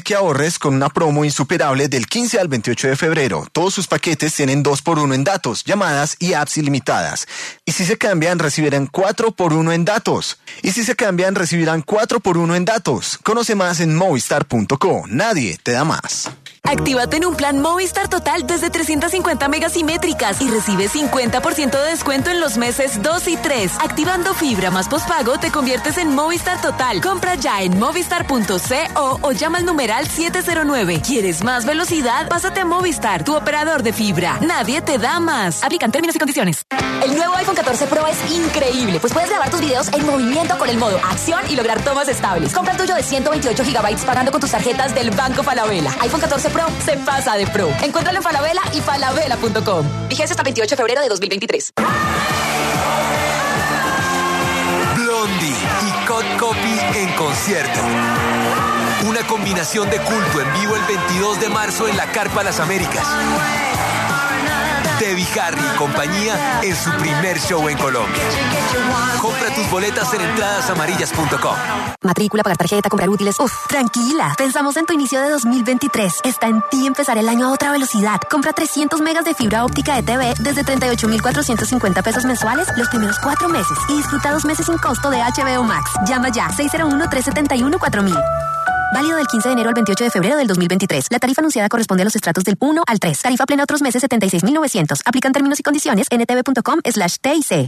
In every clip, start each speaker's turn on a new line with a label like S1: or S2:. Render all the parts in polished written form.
S1: que ahorres con una promo insuperable del 15 al 28 de febrero. Todos sus paquetes tienen 2x1 en datos, llamadas y apps ilimitadas. Y si se cambian, recibirán 4x1 en datos. Y si se cambian, recibirán 4x1 en datos. Conoce más en movistar.co. Nadie te da más.
S2: Actívate en un plan Movistar Total desde 350 megas simétricas y recibe 50% de descuento en los meses 2 y 3. Activando fibra más pospago te conviertes en Movistar Total. Compra ya en movistar.co o llama al numeral 709. ¿Quieres más velocidad? Pásate a Movistar, tu operador de fibra. Nadie te da más. Aplican términos y condiciones.
S3: El nuevo iPhone 14 Pro es increíble, pues puedes grabar tus videos en movimiento con el modo acción y lograr tomas estables. Compra el tuyo de 128 GB pagando con tus tarjetas del Banco Falabella. iPhone 14 Pro se pasa de Pro. Encuéntralo en Falabella y falabella.com. Vigencia hasta el 28 de febrero de 2023.
S4: Blondie y Cut Copy en concierto. Una combinación de culto en vivo el 22 de marzo en la Carpa Las Américas. Debbie Harry y compañía en su primer show en Colombia. Compra tus boletas en entradasamarillas.com.
S3: Matrícula, pagar tarjeta, comprar útiles. Uf, tranquila. Pensamos en tu inicio de 2023. Está en ti empezar el año a otra velocidad. Compra 300 megas de fibra óptica de TV desde 38,450 pesos mensuales los primeros 4 meses y disfruta 2 meses sin costo de HBO Max. Llama ya 601-371-4000. Válido del 15 de enero al 28 de febrero del 2023. La tarifa anunciada corresponde a los estratos del 1 al 3. Tarifa plena otros meses 76,900. Aplican términos y condiciones ntv.com/TIC.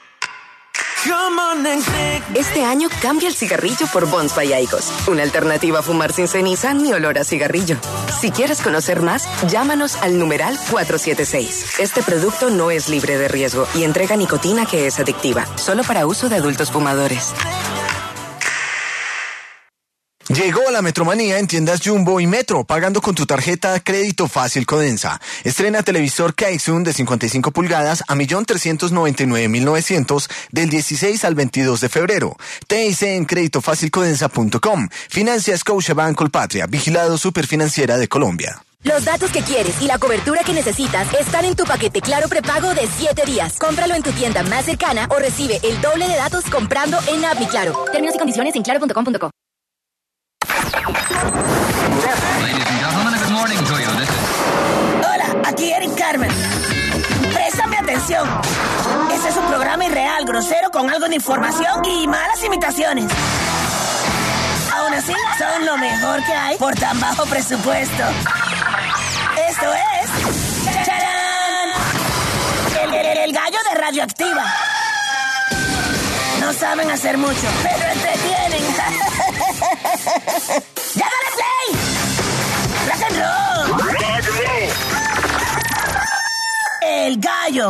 S5: Este año cambia el cigarrillo por Bonds by Aigos. Una alternativa a fumar sin ceniza ni olor a cigarrillo. Si quieres conocer más, llámanos al numeral 476. Este producto no es libre de riesgo y entrega nicotina que es adictiva. Solo para uso de adultos fumadores.
S1: Llegó la Metromanía en tiendas Jumbo y Metro, pagando con tu tarjeta Crédito Fácil Codensa. Estrena televisor Kaisun de 55 pulgadas a 1,399,900 del 16 al 22 de febrero. TIC en creditofacilcodensa.com. Financia Scotiabank Colpatria, vigilado Superfinanciera de Colombia.
S3: Los datos que quieres y la cobertura que necesitas están en tu paquete Claro prepago de 7 días. Cómpralo en tu tienda más cercana o recibe el doble de datos comprando en App Mi Claro. Términos y condiciones en claro.com.co.
S6: Hola, aquí Eric Carmen. Préstame atención. Este es un programa irreal, grosero, con algo de información y malas imitaciones. Aún así, son lo mejor que hay por tan bajo presupuesto. Esto es... ¡Charán! El gallo de Radioactiva. No saben hacer mucho, pero entretienen. ¡Ya dale play! ¡Rock and roll! El gallo.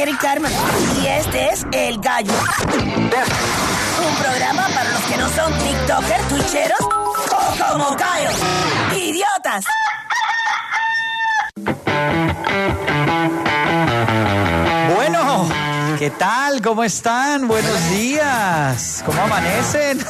S6: aquí Eric Carmen y este es El Gallo. Un programa para los que no son tiktokers, twitcheros o como gallos. ¡Idiotas!
S7: Bueno, ¿qué tal? ¿Cómo están? Buenos días. ¿Cómo amanecen?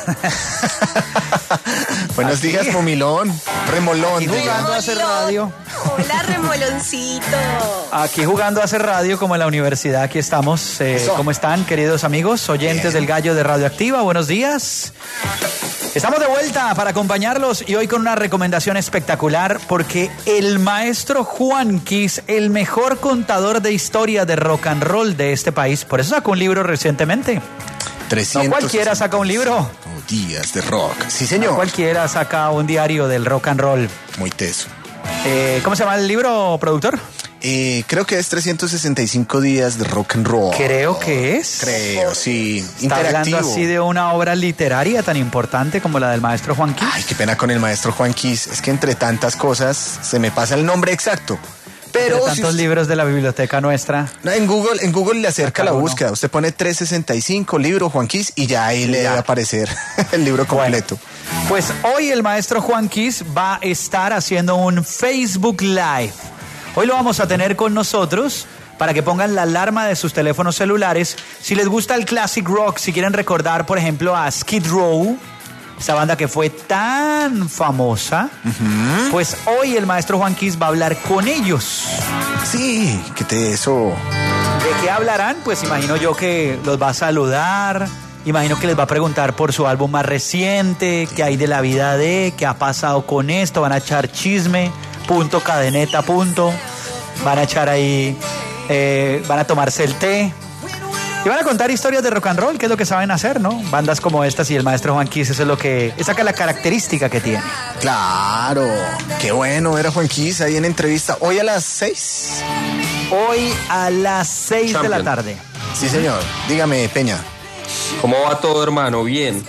S1: Buenos días, Momilón. Remolón.
S7: Aquí jugando a hacer radio.
S8: Hola, Remoloncito.
S7: Aquí jugando a hacer radio como en la universidad. Aquí estamos. ¿Cómo están, queridos amigos, oyentes del Gallo de Radioactiva? Buenos días. Estamos de vuelta para acompañarlos y hoy con una recomendación espectacular porque el maestro Juanquis, el mejor contador de historia de rock and roll de este país, por eso sacó un libro recientemente.
S1: 300.
S7: No cualquiera saca un libro.
S1: Días de rock. Sí, señor.
S7: No cualquiera saca un diario del rock and roll.
S1: Muy teso.
S7: ¿Cómo se llama el libro, productor?
S1: Creo que es 365 días de rock and roll.
S7: Creo que es.
S1: Creo, sí.
S7: Está hablando así de una obra literaria tan importante como la del maestro Juanquis.
S1: Ay, qué pena con el maestro Juanquis. Es que entre tantas cosas se me pasa el nombre exacto. Pero
S7: entre tantos libros de la biblioteca nuestra.
S1: No, en Google le acerca la búsqueda. Usted pone 365 libro Juanquis y ya ahí le debe aparecer el libro completo.
S7: Bueno, pues hoy el maestro Juanquis va a estar haciendo un Facebook Live. Hoy lo vamos a tener con nosotros para que pongan la alarma de sus teléfonos celulares. Si les gusta el classic rock, si quieren recordar, por ejemplo, a Skid Row, esa banda que fue tan famosa, pues hoy el maestro Juanquis va a hablar con ellos.
S1: Sí, qué teso.
S7: ¿De qué hablarán? Pues imagino yo que los va a saludar, imagino que les va a preguntar por su álbum más reciente, qué hay de la vida de, qué ha pasado con esto, van a echar chisme, punto, cadeneta, punto, van a echar ahí, van a tomarse el té. Y van a contar historias de rock and roll, que es lo que saben hacer, ¿no? Bandas como estas y el maestro Juanquis, eso es lo que... Esa que es la característica que tiene.
S1: Claro, qué bueno ver a Juanquis ahí en entrevista. ¿Hoy a las 6?
S7: Hoy a las 6 de la tarde.
S1: Sí, señor. Dígame, Peña.
S9: ¿Cómo va todo, hermano? Bien.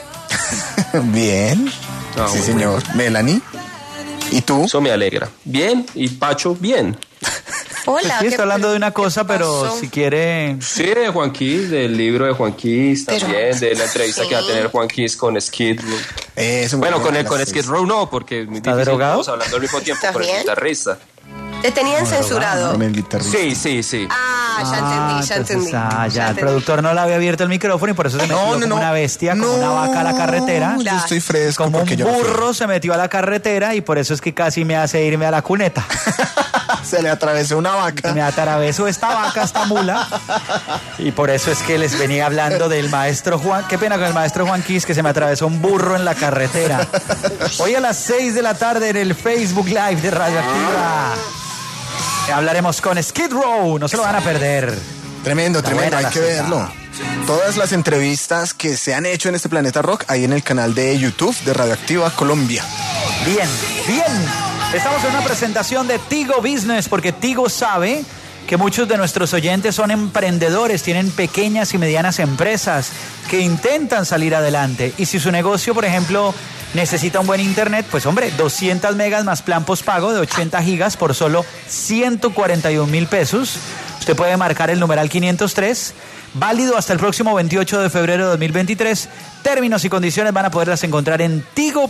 S1: Bien. Sí, señor. Melanie. ¿Y tú?
S9: Eso me alegra. Bien. ¿Y Pacho? Bien.
S8: Hola.
S7: Sí, está hablando de una cosa, pero si quiere...
S9: Sí, de Juanquis, del libro de Juanquis, también, de la entrevista que va a tener Juanquis con Skid Row. Bueno, con Skid Row no, porque
S7: ¿está drogado?
S9: Estamos hablando al mismo tiempo con el guitarrista.
S8: Te tenían censurado.
S9: Sí.
S8: Ya entendí.
S7: Ya el productor no le había abierto el micrófono y por eso se metió como una bestia, como una vaca a la carretera.
S1: Yo estoy fresco.
S7: Como un burro se metió a la carretera y por eso es que casi me hace irme a la cuneta.
S1: Se le atravesó una vaca.
S7: Me atravesó esta vaca, esta mula. Y por eso es que les venía hablando del maestro Juan. Qué pena con el maestro Juanquis, que se me atravesó un burro en la carretera. Hoy a las 6 de la tarde en el Facebook Live de Radioactiva. Hablaremos con Skid Row, no se lo van a perder.
S1: Tremendo, hay que verlo. Todas las entrevistas que se han hecho en este Planeta Rock, ahí en el canal de YouTube de Radioactiva Colombia.
S7: Bien. Estamos en una presentación de Tigo Business, porque Tigo sabe que muchos de nuestros oyentes son emprendedores, tienen pequeñas y medianas empresas que intentan salir adelante. Y si su negocio, por ejemplo, necesita un buen internet, pues hombre, 200 megas más plan postpago de 80 gigas por solo 141,000 pesos. Usted puede marcar el numeral 503, válido hasta el próximo 28 de febrero de 2023. Términos y condiciones van a poderlas encontrar en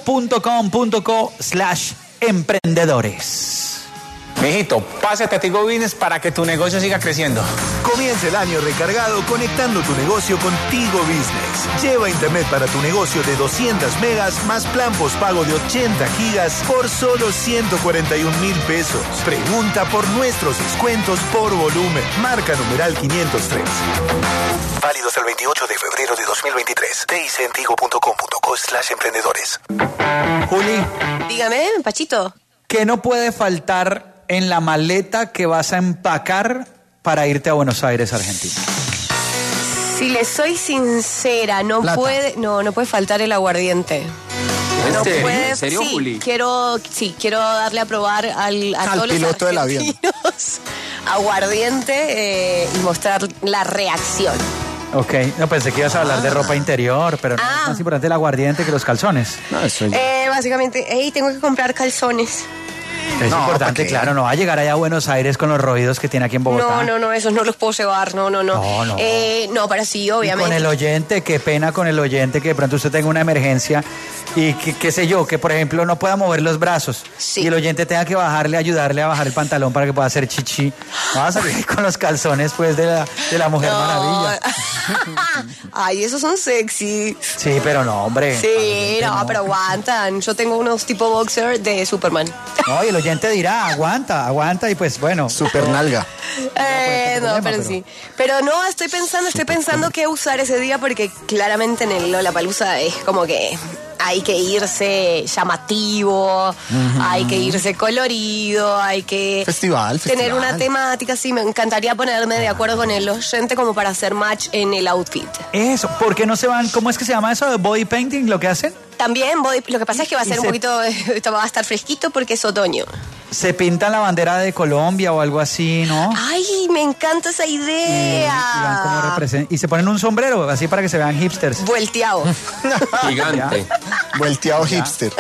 S7: tigo.com.co/emprendedores.
S10: Mijito, pásate a Tigo Business para que tu negocio siga creciendo.
S11: Comienza el año recargado conectando tu negocio con Tigo Business. Lleva internet para tu negocio de 200 megas más plan postpago de 80 gigas por solo 141,000 pesos. Pregunta por nuestros descuentos por volumen. Marca numeral 503. Válidos el 28 de febrero de 2023. Te en tigo.com.co/emprendedores.
S7: Juli.
S8: Dígame, Pachito.
S7: ¿Qué no puede faltar en la maleta que vas a empacar para irte a Buenos Aires, Argentina?
S8: Si le soy sincera, no puede faltar el aguardiente.
S9: ¿En serio,
S8: sí,
S9: Juli?
S8: Quiero darle a probar a todos los
S1: piloto del avión
S8: aguardiente y mostrar la reacción.
S7: Ok, no pensé que ibas a hablar de ropa interior, pero no es más importante el aguardiente que los calzones.
S1: No, eso ya.
S8: Básicamente, tengo que comprar calzones.
S7: Es importante, claro, no va a llegar allá a Buenos Aires con los roídos que tiene aquí en Bogotá.
S8: No, esos no los puedo llevar, no. No, pero sí, obviamente.
S7: Y con el oyente, qué pena con el oyente que de pronto usted tenga una emergencia y que, qué sé yo, que por ejemplo no pueda mover los brazos y el oyente tenga que ayudarle a bajar el pantalón para que pueda hacer chichi. No va a salir con los calzones pues de la Mujer Maravilla.
S8: Ay, esos son sexy.
S7: Sí, pero no, hombre.
S8: Sí, no, pero aguantan. Yo tengo unos tipo boxer de Superman.
S7: No, y el oyente dirá, aguanta y pues bueno.
S1: Super nalga.
S8: Pero sí. Pero no, estoy pensando qué usar ese día porque claramente en el Lollapalooza es como que hay que irse llamativo, hay que irse colorido, hay que tener una temática. Sí, me encantaría ponerme de acuerdo con el oyente como para hacer match en el outfit.
S7: Eso, ¿por qué no se van? ¿Cómo es que se llama eso? ¿Body painting lo que hacen?
S8: También, lo que pasa es que va a ser un poquito, va a estar fresquito porque es otoño.
S7: Se pintan la bandera de Colombia o algo así, ¿no?
S8: Ay, me encanta esa idea.
S7: Y se ponen un sombrero, así para que se vean hipsters.
S8: Vuelteado.
S9: Gigante.
S1: Vuelteado hipster.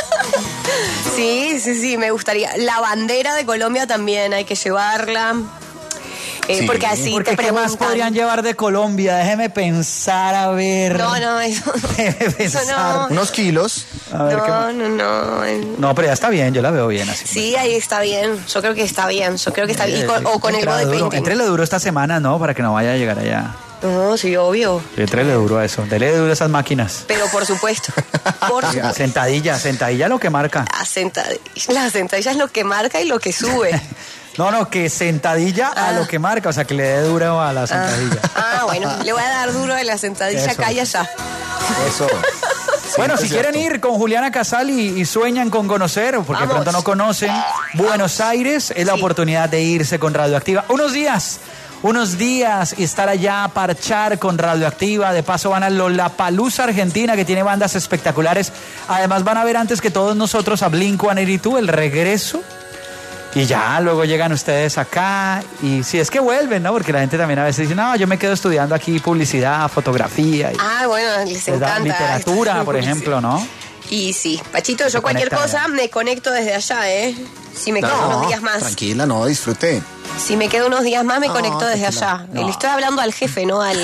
S8: Sí, me gustaría. La bandera de Colombia también hay que llevarla. Porque así te preguntan.
S7: ¿Qué más podrían llevar de Colombia? Déjeme pensar, a ver.
S8: No, eso.
S7: Déjeme pensar.
S8: Eso no.
S1: Unos kilos.
S7: A ver,
S8: No.
S7: No, pero ya está bien, yo la veo bien así.
S8: Sí, ahí está bien. Yo creo que está bien. O con el body painting.
S7: Entrele duro esta semana, ¿no? Para que no vaya a llegar allá.
S8: No, sí, obvio.
S7: Entrele duro a eso. Dele duro a esas máquinas.
S8: Pero por supuesto.
S7: Sentadilla lo que marca.
S8: La sentadilla es lo que marca y lo que sube.
S7: No, que sentadilla a lo que marca, o sea, que le dé duro a la sentadilla.
S8: Bueno, le voy a dar duro a la sentadilla acá y allá.
S1: Eso.
S7: Bueno, si quieren ir con Juliana Casal y sueñan con conocer, porque de pronto no conocen Buenos Aires, es la oportunidad de irse con Radioactiva. Unos días y estar allá a parchar con Radioactiva. De paso van a Lollapalooza Argentina, que tiene bandas espectaculares. Además van a ver antes que todos nosotros a Blink-182, el regreso. Y ya, luego llegan ustedes acá y si es que vuelven, ¿no? Porque la gente también a veces dice, no, yo me quedo estudiando aquí publicidad, fotografía.
S8: Bueno, les encanta.
S7: Literatura, por ejemplo, ¿no?
S8: Y sí, Pachito, yo cualquier cosa me conecto desde allá, ¿eh? Si me quedo unos días más.
S1: Tranquila, disfrute.
S8: Si me quedo unos días más me conecto desde allá. Le estoy hablando al jefe, no al...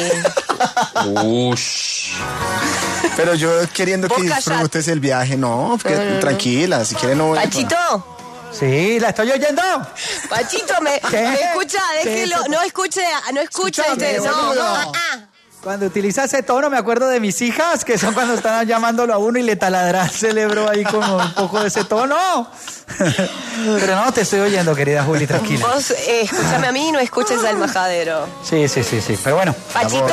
S1: Pero yo queriendo que disfrutes el viaje, tranquila, si quiere no...
S8: Pachito.
S7: Sí, la estoy oyendo.
S8: Pachito, me escucha, déjelo, no escuche.
S7: Cuando utiliza ese tono me acuerdo de mis hijas, que son cuando están llamándolo a uno y le taladra el cerebro ahí con un poco de ese tono. Pero no, te estoy oyendo, querida Juli, tranquila.
S8: Vos escúchame a mí y no escuches al majadero.
S7: Sí, pero bueno.
S8: Pachito.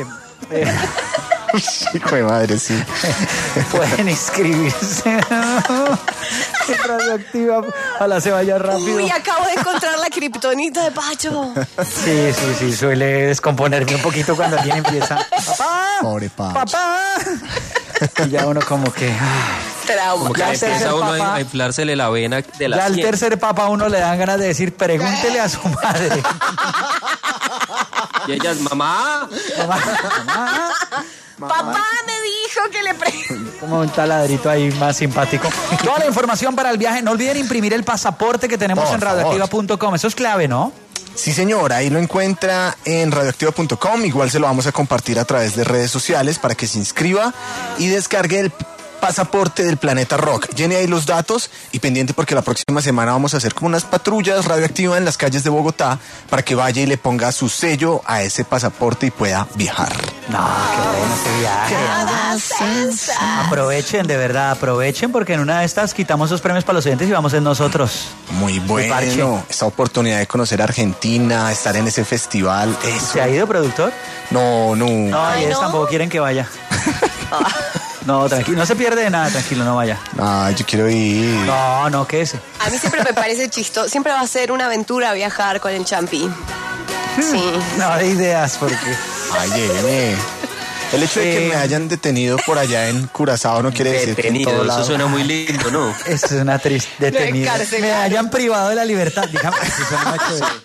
S1: Hijo de madre, sí.
S7: Pueden inscribirse. Radioactiva. Ojalá se vaya rápido.
S8: Uy, acabo de encontrar la kriptonita de Pacho.
S7: Sí, suele descomponerme un poquito cuando alguien empieza. ¡Papá!
S1: Pobre Pacho.
S7: ¡Papá! Y ya uno como que...
S8: Trauma.
S9: Como que empieza uno a inflársele la vena de la
S7: Ya al tercer papá a uno le dan ganas de decir, pregúntele a su madre.
S9: Y ella es mamá.
S8: Papá me dijo que le pregunte.
S7: Como un taladrito ahí más simpático. Toda la información para el viaje. No olviden imprimir el pasaporte que tenemos en radioactiva.com. Eso es clave, ¿no?
S1: Sí, señor. Ahí lo encuentra en radioactiva.com. Igual se lo vamos a compartir a través de redes sociales para que se inscriba y descargue el pasaporte del Planeta Rock. Llene ahí los datos y pendiente porque la próxima semana vamos a hacer como unas patrullas radioactivas en las calles de Bogotá para que vaya y le ponga su sello a ese pasaporte y pueda viajar.
S7: No, qué bueno ese viaje. Aprovechen, de verdad, porque en una de estas quitamos los premios para los oyentes y vamos en nosotros.
S1: Muy bueno. Esta oportunidad de conocer Argentina, estar en ese festival. Eso.
S7: ¿Se ha ido, productor?
S1: No.
S7: No, y ellos tampoco quieren que vaya. No, tranquilo, no se pierde de nada, tranquilo, no vaya.
S1: Yo quiero ir.
S7: No, quédese.
S8: A mí siempre me parece chistoso, siempre va a ser una aventura viajar con el Champi. Sí.
S7: No de ideas, porque...
S1: Ay, lléveme. El hecho de que me hayan detenido por allá en Curazao no quiere decir que en todo lado...
S9: Eso suena muy lindo, ¿no?
S7: Eso es una triste... Detenido. Me hayan privado de la libertad. Dígame, eso suena mucho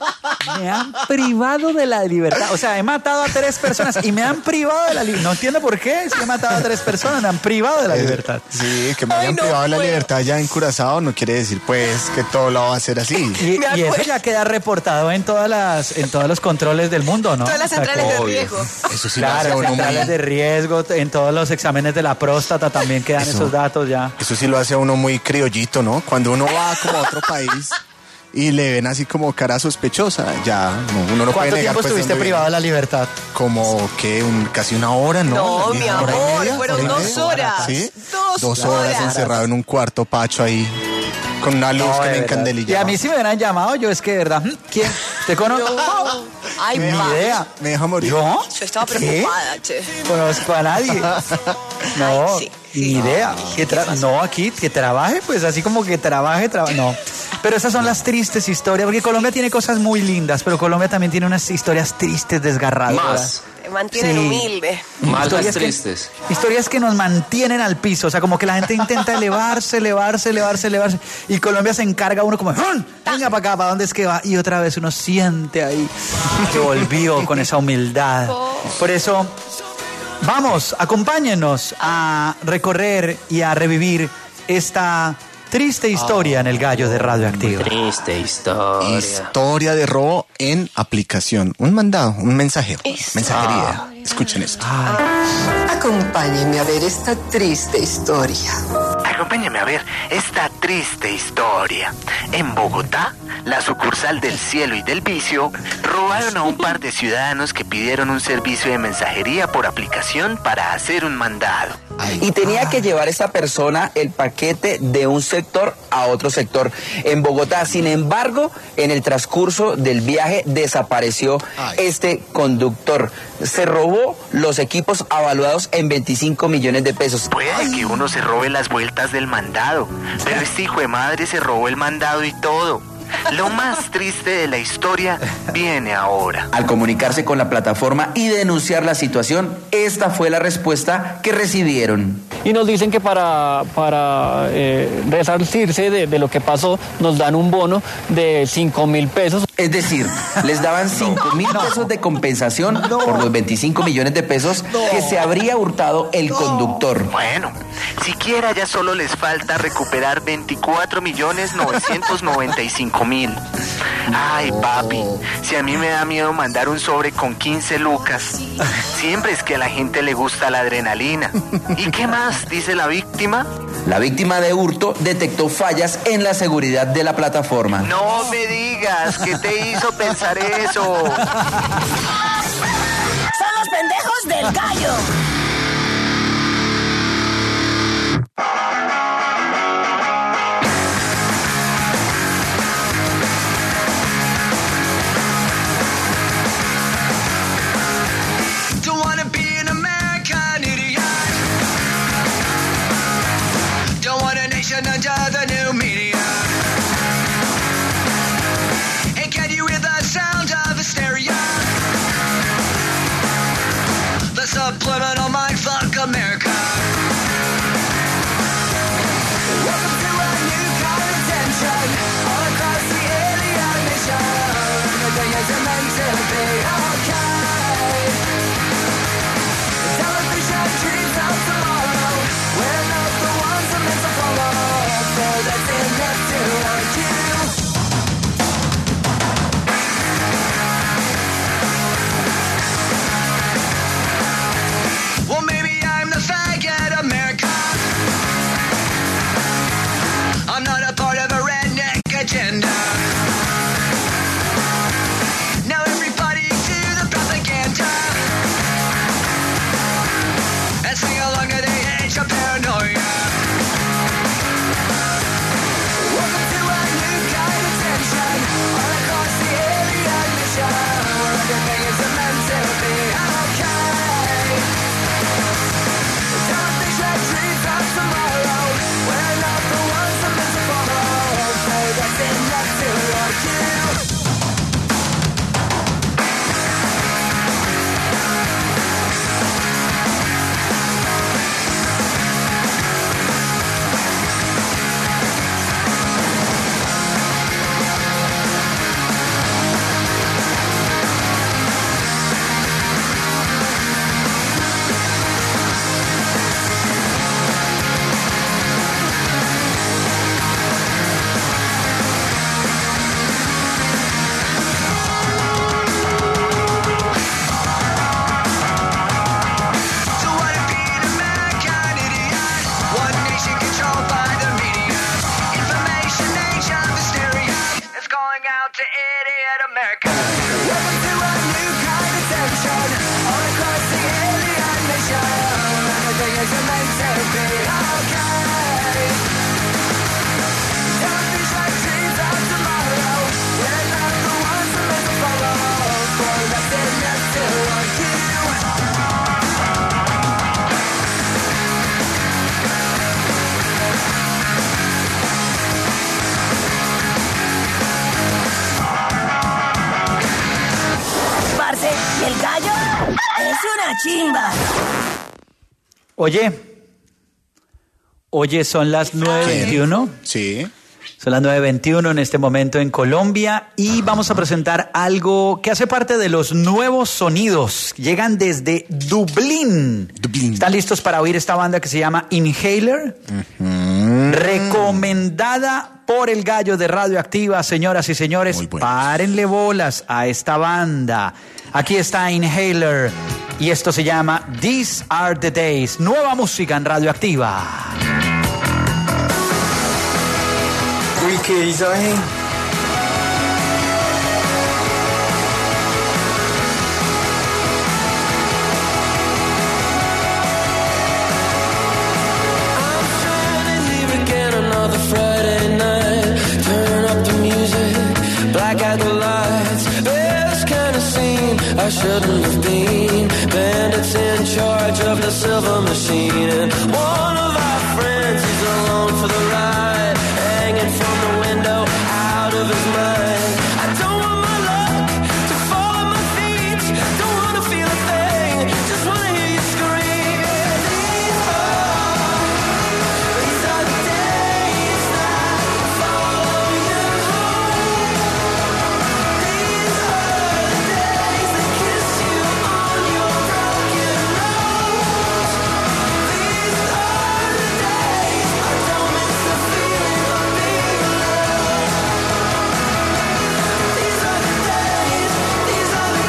S7: Me han privado de la libertad. O sea, he matado a 3 personas y me han privado de la libertad. No entiendo por qué. Si he matado a 3 personas, me han privado de la libertad.
S1: Sí, que me hayan privado de la libertad ya en Curazao no quiere decir, pues, que todo lo va a hacer así.
S7: Y eso ya queda reportado en todos los controles del mundo, ¿no?
S8: Todas las centrales de riesgo.
S1: Eso sí,
S7: claro,
S1: lo hace
S7: centrales de riesgo, en todos los exámenes de la próstata también quedan esos datos ya.
S1: Eso sí lo hace a uno muy criollito, ¿no? Cuando uno va como a otro país y le ven así como cara sospechosa, ya uno no puede negar.
S7: ¿Cuánto tiempo estuviste privado de la libertad?
S1: Como que casi una hora, ¿no?
S8: No, mi amor, fueron 2 horas.
S1: ¿Sí? 2 horas encerrado en un cuarto pacho ahí, con una luz que me encandelillaba.
S7: Y a mí si me hubieran llamado, yo es que de verdad, ¿quién? ¿Te conozco?
S8: Ay,
S7: ni idea.
S1: Me deja morir.
S7: ¿Yo?
S8: Yo estaba preocupada, che.
S7: Conozco a nadie. No,
S8: sí.
S7: ni idea. No, aquí, que trabaje, pues así como que trabaje, no. Pero esas son las tristes historias, porque Colombia tiene cosas muy lindas, pero Colombia también tiene unas historias tristes, desgarradoras.
S9: Más.
S8: Te mantienen humilde.
S9: Más las tristes.
S7: Historias que nos mantienen al piso, o sea, como que la gente intenta elevarse. Y Colombia se encarga uno como, venga para acá, ¿para dónde es que va? Y otra vez uno siente ahí que volvió con esa humildad. Por eso, vamos, acompáñenos a recorrer y a revivir esta triste historia en el Gallo de Radioactivo.
S9: Triste historia.
S1: Historia de robo en aplicación. Un mandado, un mensajero. Mensajería. Escuchen esto.
S12: Acompáñenme a ver esta triste historia.
S13: Acompáñenme a ver esta triste historia. En Bogotá, la sucursal del Cielo y del Vicio robaron a un par de ciudadanos que pidieron un servicio de mensajería por aplicación para hacer un mandado.
S14: Y tenía que llevar esa persona el paquete de un sector a otro sector en Bogotá. Sin embargo, en el transcurso del viaje desapareció este conductor. Se robó los equipos avaluados en 25 millones de pesos.
S13: Puede que uno se robe las vueltas del mandado, pero este hijo de madre se robó el mandado y todo. Lo más triste de la historia viene ahora.
S14: Al comunicarse con la plataforma y denunciar la situación, esta fue la respuesta que recibieron.
S15: Y nos dicen que para resarcirse de lo que pasó, nos dan un bono de 5.000 pesos.
S14: Es decir, les daban 5.000 pesos de compensación por los 25 millones de pesos que se habría hurtado el conductor.
S13: Bueno, siquiera ya solo les falta recuperar 24.995.000. Ay, papi, si a mí me da miedo mandar un sobre con 15 lucas. Siempre es que a la gente le gusta la adrenalina. ¿Y qué más dice la víctima?
S14: La víctima de hurto detectó fallas en la seguridad de la plataforma.
S13: No me digas, ¿qué te hizo pensar eso?
S6: ¡Son los pendejos del gallo!
S16: Under the new media. And can you hear the sound of hysteria? The subliminal the idiot America. Welcome to a new kind of tension all across the alien nation. Everything isn't meant to be okay. Don't be like dreams of tomorrow. We're not the ones who meant to follow. For nothing left to argue.
S6: Y el gallo es una chimba.
S7: Oye, son las 9:21.
S1: Sí.
S7: Son las 9:21 en este momento en Colombia y vamos a presentar algo que hace parte de los nuevos sonidos. Llegan desde Dublín. ¿Están listos para oír esta banda que se llama Inhaler? Recomendada por el gallo de Radioactiva, señoras y señores. Párenle bolas a esta banda. Aquí está Inhaler y esto se llama These Are the Days. Nueva música en Radioactiva.
S17: Uy, ¿qué hizo ahí?
S18: Friday night, turn up the music, black out the lights. This kind of scene I shouldn't have been. Bandits in charge of the silver machine, and one of our friends is alone for the ride, hanging from the window, out of his mind. I don't want my luck to fall at my feet. Don't want to feel a thing, just want to hear you scream. These are the days that follow you home. These are the days that kiss you on your broken nose. These are the days I don't miss the feeling of being alone. These are the days, these are the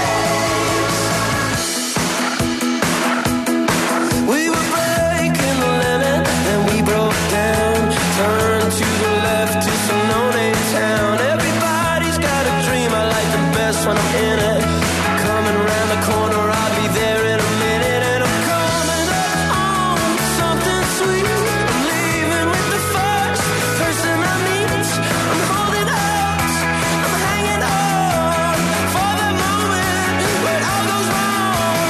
S18: days. We were breaking the limit, then we broke down. Turned to the left to some no-name town. Everybody's got a dream, I like them best when I'm in it. Coming around the corner, I'll be there in a minute. And I'm coming up on something sweet. I'm leaving with the first person I meet. I'm holding out, I'm hanging on for the moment when it all goes wrong.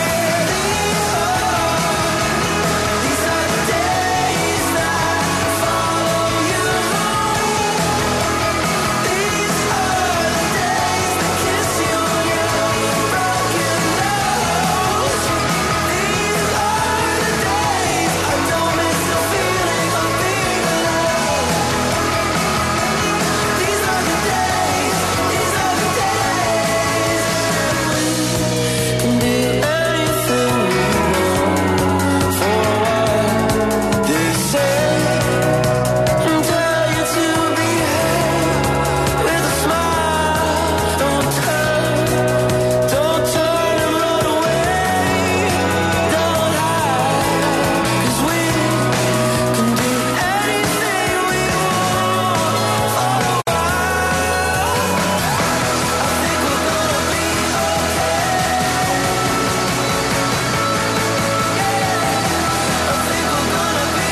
S18: These are the days that follow you home. These are the days that kiss you on your broken nose. These are the days I don't miss the feeling of being alone. These are the days, these are the days. Can do anything we want for a while. They say and tell you to behave with a smile. Don't turn and run away. Don't hide, 'cause we can do anything we want for a while. I think we're gonna be okay. I think we're gonna be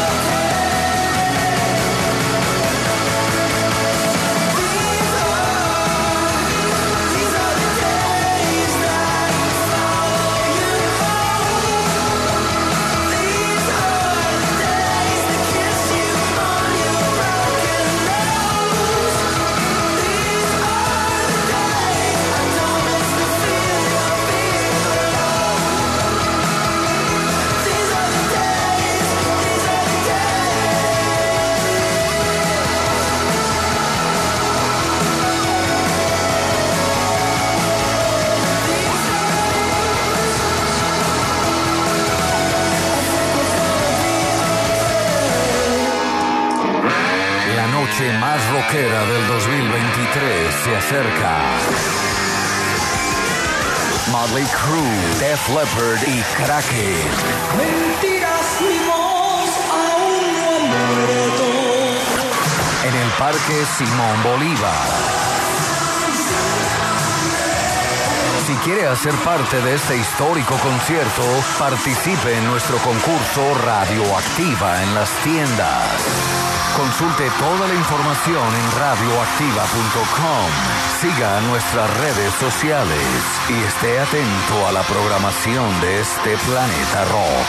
S18: These are the days that follow you home. These are the days that kiss you on your broken nose. These are the days I don't miss the feeling of being alone. These are the days, these are the
S19: La noche más rockera del 2023 se acerca. Motley Crue, Def Leppard y Kraken.
S18: Mentiras, mi voz aún no ha muerto.
S19: En el Parque Simón Bolívar. Si quiere hacer parte de este histórico concierto, participe en nuestro concurso Radioactiva en las tiendas. Consulte toda la información en radioactiva.com. Siga nuestras redes sociales y esté atento a la programación de este planeta rock.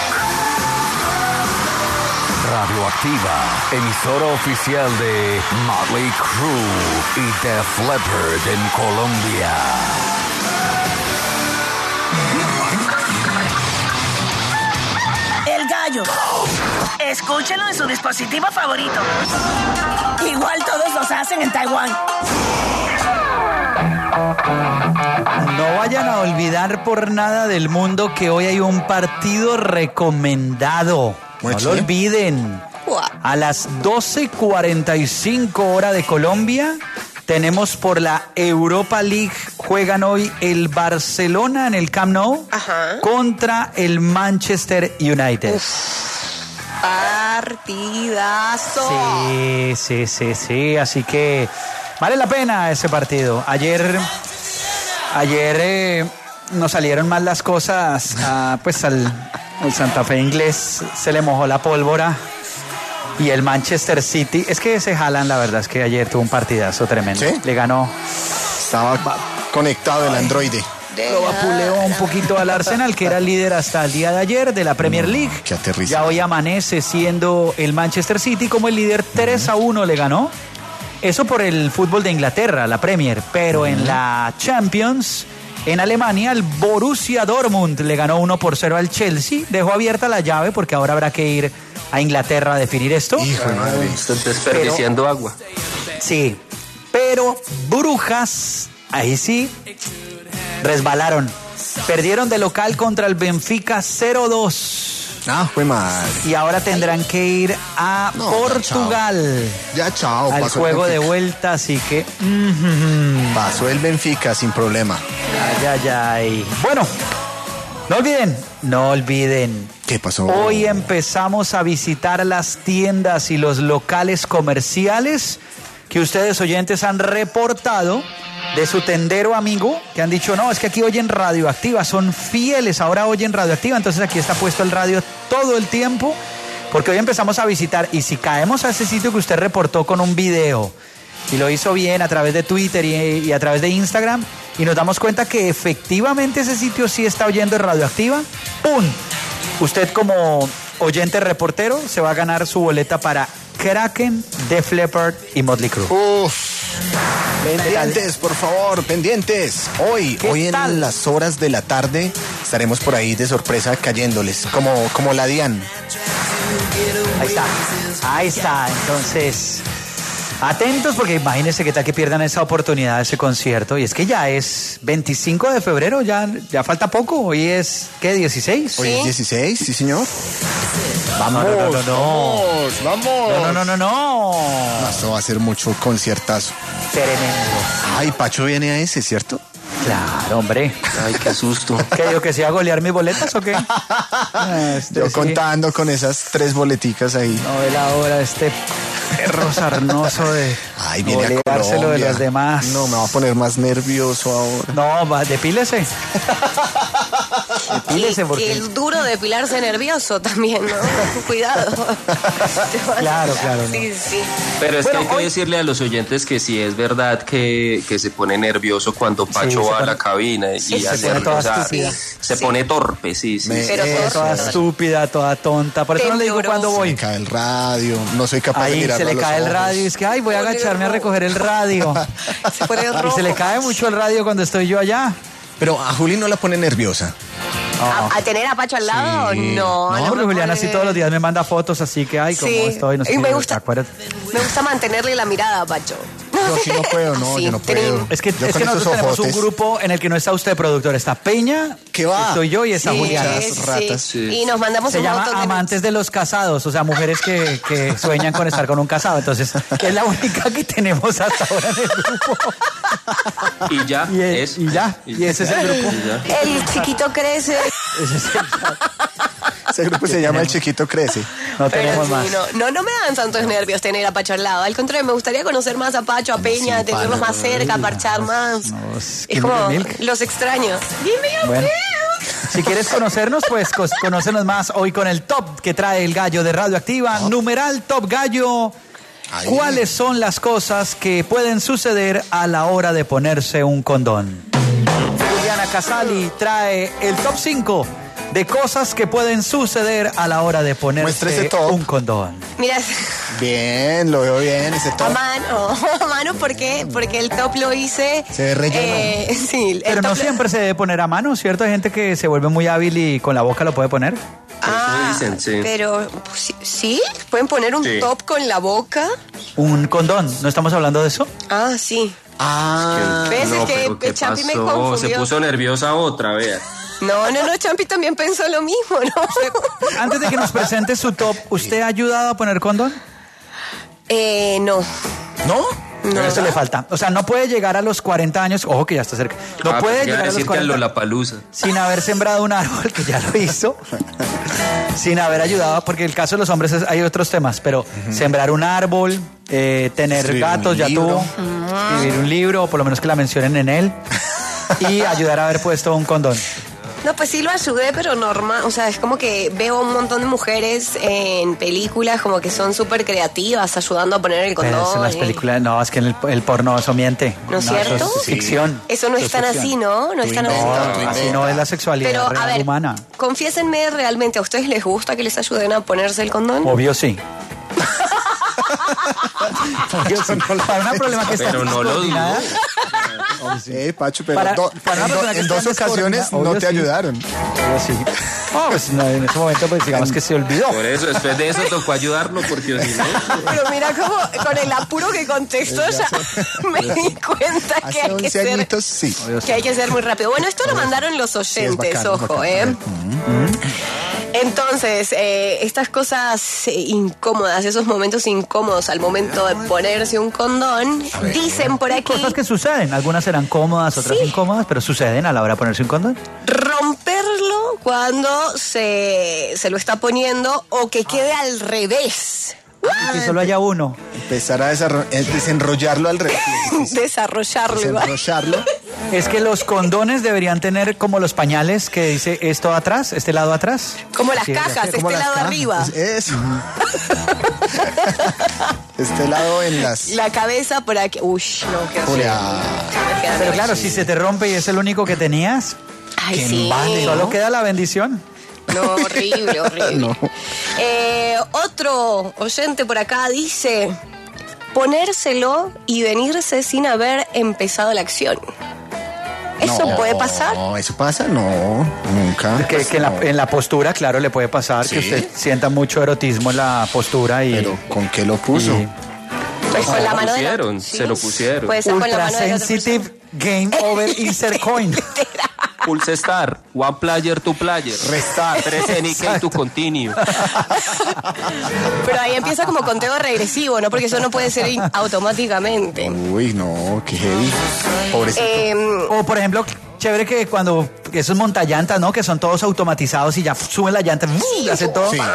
S19: Radioactiva, emisora oficial de Motley Crue y Def Leppard en Colombia.
S6: El gallo. Escúchenlo en su dispositivo favorito. Igual todos los hacen en Taiwán.
S7: No vayan a olvidar por nada del mundo que hoy hay un partido recomendado. No lo olviden. A las 12:45 hora de Colombia tenemos por la Europa League. Juegan hoy el Barcelona en el Camp Nou contra el Manchester United.
S8: Partidazo.
S7: Sí. Así que vale la pena ese partido. Ayer nos salieron mal las cosas. Pues al Santa Fe inglés se le mojó la pólvora. Y el Manchester City, es que ese Haaland, la verdad es que ayer tuvo un partidazo tremendo. ¿Sí? Le ganó.
S1: Estaba conectado el androide.
S7: Lo vapuleó un poquito al Arsenal, que era líder hasta el día de ayer de la Premier League.
S1: Qué aterrizaje.
S7: Ya hoy amanece siendo el Manchester City como el líder. 3-1 le ganó. Eso por el fútbol de Inglaterra, la Premier. Pero en la Champions, en Alemania, el Borussia Dortmund le ganó 1-0 al Chelsea. Dejó abierta la llave porque ahora habrá que ir a Inglaterra a definir esto.
S9: Hijo de madre, están desperdiciando agua.
S7: Sí, pero Brujas, ahí sí, resbalaron. Perdieron de local contra el Benfica 0-2.
S1: Fue mal.
S7: Y ahora tendrán que ir a Portugal.
S1: Ya, chao.
S7: Al juego de vuelta, así que...
S1: Pasó el Benfica sin problema.
S7: Ay. Bueno, no olviden.
S1: ¿Qué pasó?
S7: Hoy empezamos a visitar las tiendas y los locales comerciales que ustedes oyentes han reportado de su tendero amigo, que han dicho, no, es que aquí oyen Radioactiva, son fieles, ahora oyen Radioactiva, entonces aquí está puesto el radio todo el tiempo, porque hoy empezamos a visitar, y si caemos a ese sitio que usted reportó con un video, y lo hizo bien a través de Twitter y a través de Instagram, y nos damos cuenta que efectivamente ese sitio sí está oyendo Radioactiva, ¡pum! Usted como oyente reportero se va a ganar su boleta para Kraken, Def Leppard y Motley Crue.
S1: Pendientes, por favor, pendientes. Hoy en las horas de la tarde estaremos por ahí de sorpresa cayéndoles, como la Dian.
S7: Ahí está, entonces... Atentos porque imagínense qué tal que pierdan esa oportunidad de ese concierto. Y es que ya es 25 de febrero, ya falta poco. Hoy es, ¿qué? 16.
S1: Hoy es 16, sí señor.
S7: Vamos.
S1: No, esto va a ser mucho conciertazo.
S7: Tremendo.
S1: Ay, Pacho viene a ese, ¿cierto?
S7: Claro, hombre.
S9: Ay, qué susto.
S7: ¿Qué, yo que sea golear mis boletas o qué?
S1: Yo contando con esas 3 boleticas ahí.
S7: No ve la hora este perro sarnoso de
S1: goleárselo
S7: de los demás.
S1: No, me va a poner más nervioso ahora.
S7: No, depílese.
S8: Porque es duro depilarse nervioso también, ¿no? Cuidado.
S7: Claro.
S8: Sí.
S9: Pero es que hay que decirle a los oyentes que sí es verdad que se pone nervioso cuando Pacho va a la cabina y se pone torpe, sí.
S7: Toda estúpida, toda tonta. Por eso no le digo cuándo voy.
S1: Se me cae el radio, no soy capaz de mirarlo.
S7: Se le cae el radio y es que, voy a agacharme a recoger el radio. Y se le cae mucho el radio cuando estoy yo allá.
S1: Pero a Juli no la pone nerviosa.
S8: ¿A tener a Pacho al lado? No,
S7: Juliana así todos los días me manda fotos, así que, como estoy, no sé.
S8: Me gusta mantenerle la mirada a Pacho.
S1: Yo sí no puedo, yo no puedo.
S7: Es que nosotros tenemos un grupo en el que no está usted, productor. Está Peña, estoy yo y está Juliana.
S1: Ratas.
S8: Y nos mandamos
S7: Se llama Amantes de los Casados, o sea, mujeres que sueñan con estar con un casado. Entonces, es la única que tenemos hasta ahora en el grupo. Y ese es el grupo.
S8: El chiquito crece.
S1: Ese grupo se llama El Chiquito Crece.
S7: No tenemos
S8: sí,
S7: más.
S8: No me dan tantos nervios tener a Pacho al lado. Al contrario, me gustaría conocer más a Pacho, a Peña, tenerlos más cerca, parchar más. Es como, los extraño.
S7: Bueno, si quieres conocernos, pues conócenos más hoy con el top que trae el gallo de Radioactiva. Numeral Top Gallo. ¿Cuáles son las cosas que pueden suceder a la hora de ponerse un condón? Juliana Casali trae el top 5 de cosas que pueden suceder a la hora de ponerse un condón.
S8: Mira.
S1: Bien, lo veo bien ese top.
S8: A mano, ¿por qué? Porque el top lo hice...
S1: Se ve relleno.
S8: Sí,
S7: pero no siempre se debe poner a mano, ¿cierto? Hay gente que se vuelve muy hábil y con la boca lo puede poner.
S9: Dicen, sí.
S8: Pero, ¿sí? ¿Pueden poner un top con la boca?
S7: Un condón, ¿no estamos hablando de eso?
S8: Ah, sí. ¿Ves?
S9: No,
S8: es que Champi me confundió.
S9: Se puso nerviosa otra, vea.
S8: No, Champi también pensó lo mismo, ¿no?
S7: Antes de que nos presente su top, ¿usted ha ayudado a poner condón?
S8: No.
S7: ¿No? No, eso le falta. O sea, no puede llegar a los 40 años. Ojo que ya está cerca. No puede llegar a los 40
S9: Lollapalooza
S7: sin haber sembrado un árbol, que ya lo hizo. Sin haber ayudado, porque el caso de los hombres hay otros temas, pero sembrar un árbol, tener gatos, ya tuvo, escribir un libro, o por lo menos que la mencionen en él, y ayudar a haber puesto un condón.
S8: No, pues sí lo ayudé, pero normal. O sea, es como que veo un montón de mujeres en películas como que son súper creativas ayudando a poner el condón.
S7: Pero en las películas, no, es que en el porno eso miente.
S8: ¿No es cierto?
S7: Eso es ficción.
S8: Eso no es tan así, ¿no? No es tan así.
S7: No, así no es la sexualidad
S8: pero,
S7: real
S8: a ver,
S7: humana.
S8: Confiésenme realmente, ¿a ustedes les gusta que les ayuden a ponerse el condón?
S7: Obvio sí. Para un problema que está
S9: pero no lo dudo.
S1: Pacho, pero en dos ocasiones no te ayudaron.
S7: Sí. Pues en ese momento, pues digamos que se olvidó.
S9: Por eso, después de eso tocó ayudarlo, porque si no...
S8: Pero mira cómo, con el apuro que contestó, ya me di cuenta que hay que ser...
S1: Añitos, sí.
S8: Que hay que ser muy rápido. Bueno, esto lo mandaron los oyentes, sí, ojo, ¿eh? Entonces, estas cosas incómodas, esos momentos incómodos al momento de ponerse un condón, dicen por aquí...
S7: Cosas que suceden, algunas serán cómodas, otras incómodas, pero suceden a la hora de ponerse un condón.
S8: Romperlo cuando se lo está poniendo o que quede al revés.
S7: Que solo haya uno.
S1: Empezar a desenrollarlo al revés.
S8: Desarrollarlo.
S7: Es que los condones deberían tener como los pañales que dice esto atrás, este lado atrás.
S8: Como las cajas, este lado arriba.
S1: Eso. Este lado en las...
S8: La cabeza por aquí. Uy, no, qué
S7: Pero claro, si se te rompe y es el único que tenías,
S8: sí.
S7: Solo queda la bendición.
S8: No, horrible. No. Otro oyente por acá dice: ponérselo y venirse sin haber empezado la acción. ¿Eso puede pasar?
S1: No, ¿eso pasa? No, nunca.
S7: Que en la postura, claro, le puede pasar, que usted sienta mucho erotismo en la postura y...
S1: ¿Pero con qué lo puso?
S8: Pues con la mano de
S9: se lo pusieron.
S8: Puede ser con la mano de la otra
S7: sensitive game over insert coin.
S9: Pulse Star, one player, two player.
S1: Restar.
S9: 3 NK to continue.
S8: Pero ahí empieza como conteo regresivo, ¿no? Porque eso no puede ser automáticamente.
S1: Uy, no, qué heavy. Pobrecito.
S7: O por ejemplo, chévere que cuando esos montallantas, ¿no? Que son todos automatizados y ya suben la llanta, hacen todo.
S1: Sí.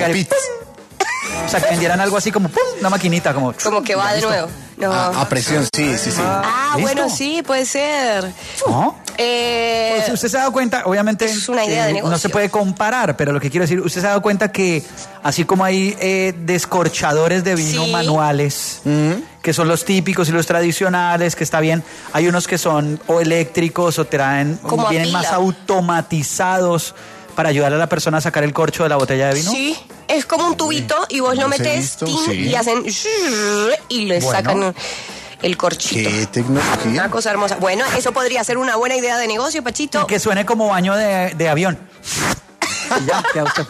S7: O sea, que vendieran algo así como ¡pum! Una maquinita, como
S8: que va de nuevo. No.
S1: A presión, sí.
S8: Bueno, sí, puede ser.
S7: ¿No? Pues usted se ha dado cuenta, obviamente
S8: es una idea de negocio.
S7: No se puede comparar, pero lo que quiero decir, usted se ha dado cuenta que así como hay descorchadores de vino manuales, que son los típicos y los tradicionales, que está bien, hay unos que son o eléctricos o vienen más automatizados para ayudar a la persona a sacar el corcho de la botella de vino.
S8: Sí, es como un tubito y vos lo metés y hacen y le sacan el corchito.
S1: ¿Qué tecnología?
S8: Una cosa hermosa. Bueno, eso podría ser una buena idea de negocio, Pachito.
S7: Y que suene como baño de avión. Y ya, queda usted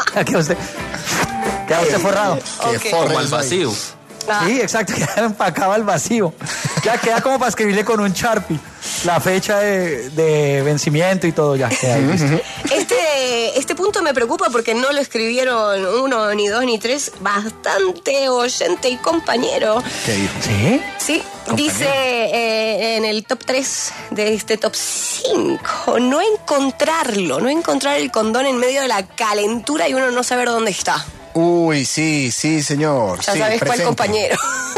S7: forrado.
S9: Como al vacío.
S7: Sí, exacto, queda empacado al vacío. Ya queda como para escribirle con un Sharpie la fecha de vencimiento y todo, ya queda ahí listo.
S8: Este punto me preocupa porque no lo escribieron 1, ni 2, ni 3, bastante oyente y compañero.
S1: ¿Qué dijo?
S7: ¿Sí?
S8: Sí, dice en el top 3 de este top 5, no encontrar el condón en medio de la calentura y uno no saber dónde está.
S1: Uy, sí, señor.
S8: Ya
S1: sí,
S8: sabes cuál
S1: presente.
S8: compañero.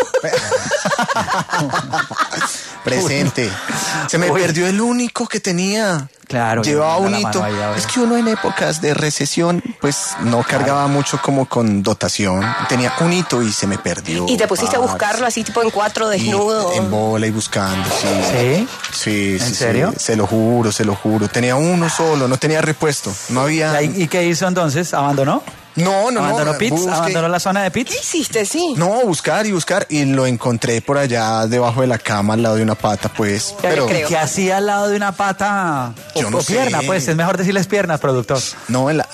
S1: Presente. Se me perdió el único que tenía.
S7: Claro.
S1: Llevaba un hito.
S7: Ahí,
S1: Es que uno en épocas de recesión, pues no cargaba mucho como con dotación. Tenía un hito y se me perdió.
S8: Y te pusiste a buscarlo así tipo en 4 desnudo.
S1: En bola y buscando, sí.
S7: ¿Sí?
S1: Sí.
S7: ¿En serio?
S1: Se lo juro. Tenía uno solo, no tenía repuesto. No había.
S7: ¿Y qué hizo entonces? ¿Abandonó?
S1: No.
S7: ¿Abandonó pits?
S1: Busqué.
S7: ¿Abandonó la zona de pits?
S8: ¿Qué hiciste? Sí.
S1: No, buscar y lo encontré por allá debajo de la cama al lado de una pata, pues. Pero
S7: ¿Qué hacía al lado de una pata
S1: Yo no
S7: o pierna?
S1: sé.
S7: Pues es mejor decirles piernas, productor.
S1: no en la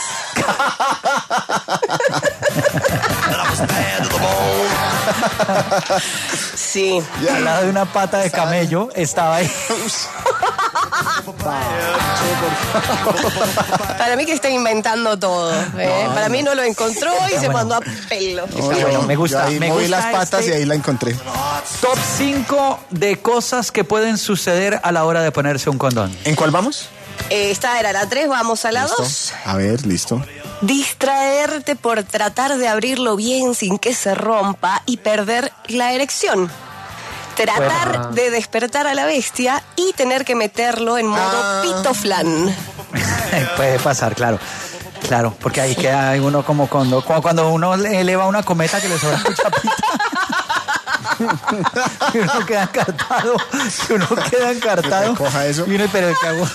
S8: Sí.
S7: Al lado de una pata de camello estaba ahí.
S8: Para mí que está inventando todo. Para mí no lo encontró y se mandó a pelo.
S7: Bueno, me gusta.
S1: Yo ahí
S7: me
S1: moví
S7: gusta
S1: las patas
S7: este
S1: y ahí la encontré.
S7: Top 5 de cosas que pueden suceder a la hora de ponerse un condón.
S1: ¿En cuál vamos?
S8: Esta era la 3, vamos a la 2.
S1: A ver, listo.
S8: Distraerte por tratar de abrirlo bien sin que se rompa y perder la erección. Tratar de despertar a la bestia y tener que meterlo en modo pitoflan.
S7: Puede pasar, claro. Claro, porque ahí queda uno como cuando uno eleva una cometa que le sobra mucha pita. Y uno queda encartado.
S1: Coja eso.
S7: Y uno, pero ¿qué hago?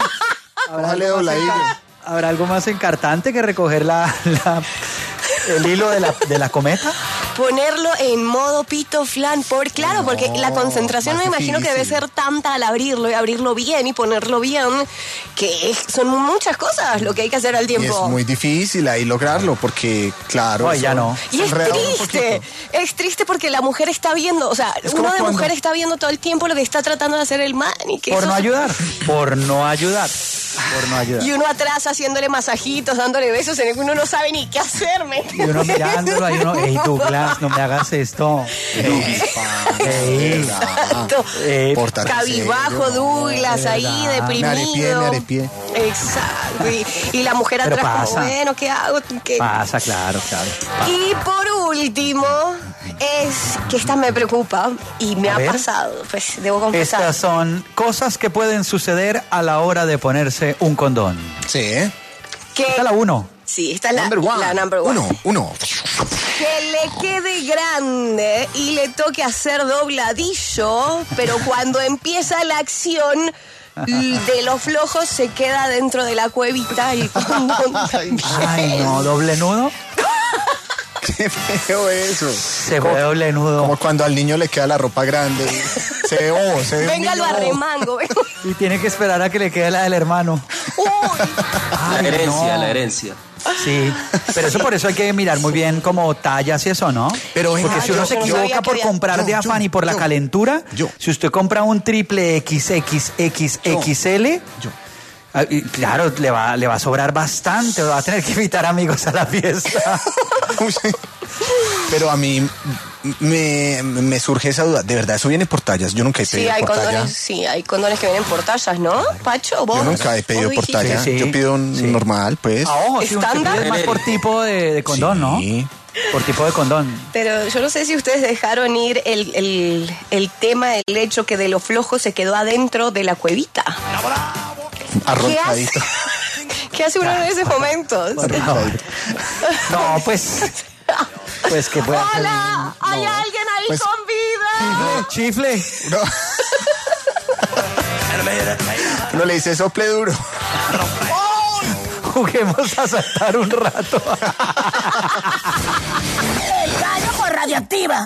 S7: ¿Habrá algo más encartante que recoger el hilo de la cometa?
S8: Ponerlo en modo pitoflan, porque la concentración me imagino que debe ser tanta al abrirlo y abrirlo bien y ponerlo bien, que son muchas cosas lo que hay que hacer al
S1: Y
S8: tiempo.
S1: es muy difícil ahí lograrlo porque, claro.
S7: Ya no.
S8: Y es triste porque la mujer está viendo, o sea, uno de mujer está viendo todo el tiempo lo que está tratando de hacer el man. Y que
S7: Por no ayudar.
S8: Y uno atrás haciéndole masajitos, dándole besos en el que uno no sabe ni qué hacerme.
S7: Y uno mirándolo, ahí uno, hey Douglas, no me hagas esto.
S8: Exacto. Cabizbajo Douglas ahí, deprimido.
S1: Me arepié.
S8: Exacto. Y la mujer
S7: Pero
S8: atrás
S7: pasa.
S8: como, bueno, ¿qué hago? ¿Qué?
S7: Pasa, claro.
S8: Y por último, es que esta me preocupa y me ha pasado, pues debo confesar.
S7: Estas son cosas que pueden suceder a la hora de ponerse un condón.
S1: Sí,
S8: Que,
S7: Esta es la 1.
S8: sí, esta es la number one.
S1: Uno.
S8: Que le quede grande y le toque hacer dobladillo, pero cuando empieza la acción de los flojos se queda dentro de la cuevita y
S7: Ay, no, doble nudo.
S1: Qué feo eso.
S7: Se fue doble nudo.
S1: Como cuando al niño le queda la ropa grande. Se ve un
S8: venga lo
S1: niño bobo.
S8: arremango.
S7: Y tiene que esperar a que le quede la del hermano.
S9: La herencia.
S7: Sí, pero eso por eso hay que mirar muy bien como tallas y eso, ¿no?
S1: Pero
S7: porque si uno se equivoca por comprar de afán y por la calentura, si usted compra un triple XXXXL, claro, le va a sobrar bastante, va a tener que invitar amigos a la fiesta.
S1: Pero a mí me surge esa duda. De verdad, eso viene por tallas. Yo nunca he pedido por talla.
S8: Sí, hay condones que vienen por tallas, ¿no? Pacho, vos.
S1: Yo nunca he pedido por talla.
S7: Sí.
S1: Yo pido un normal, pues.
S7: Ojo, si usted pide más por tipo de condón, ¿no? Por tipo de condón.
S8: Pero yo no sé si ustedes dejaron ir el tema, el hecho que de los flojos se quedó adentro de la cuevita.
S1: Arroncadito.
S8: ¿Qué hace uno en esos momentos?
S7: No, pues que puede hacer.
S8: ¡Hola! ¿Hay alguien ahí con vida?
S7: Chifle.
S1: No le dice sople duro.
S7: Juguemos a saltar un rato.
S6: El gallo con radioactiva.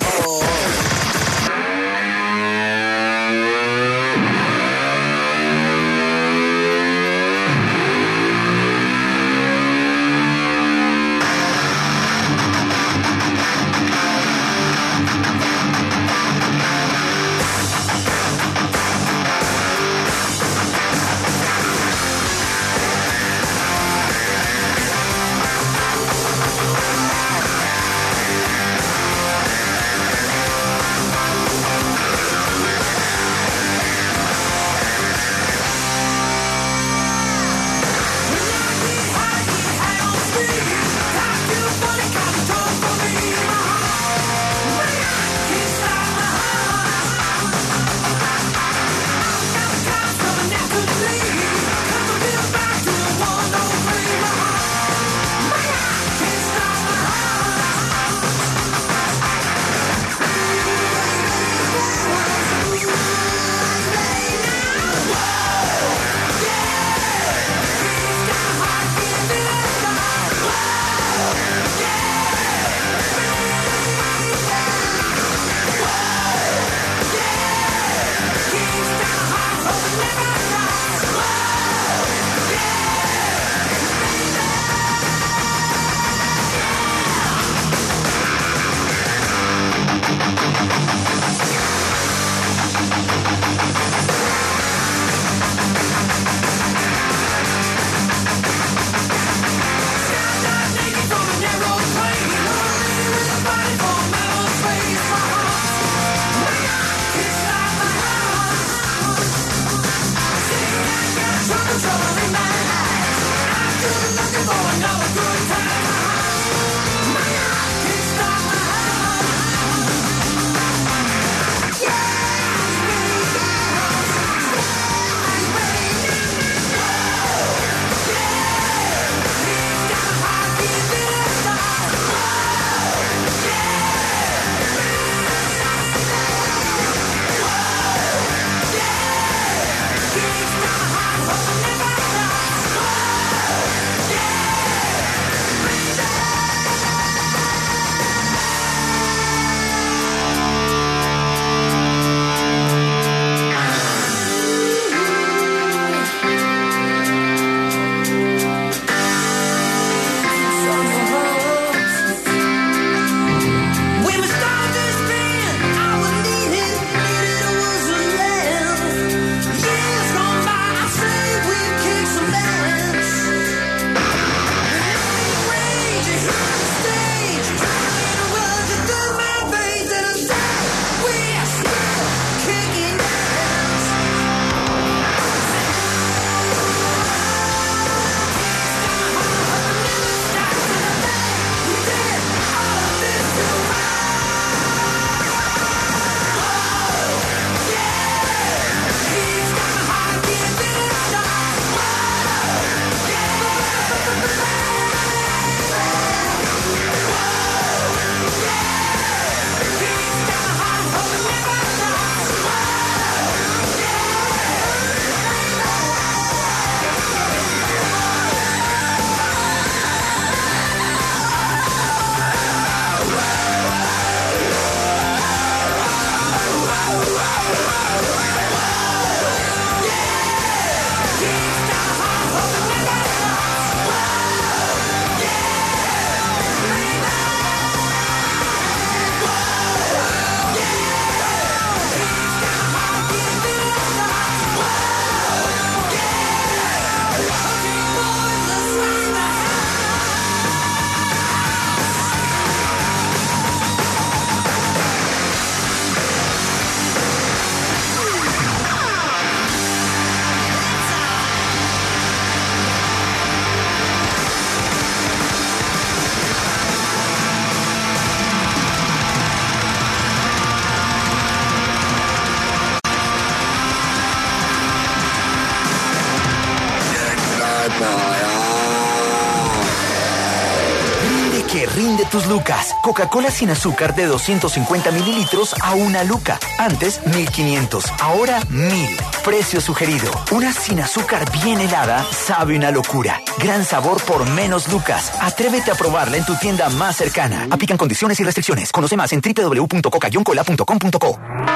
S20: tus lucas. Coca-Cola sin azúcar de 250 mililitros a 1 luca. Antes 1.500, ahora 1.000. Precio sugerido. Una sin azúcar bien helada sabe una locura. Gran sabor por menos lucas. Atrévete a probarla en tu tienda más cercana. Aplican condiciones y restricciones. Conoce más en www.coca-cola.com.co.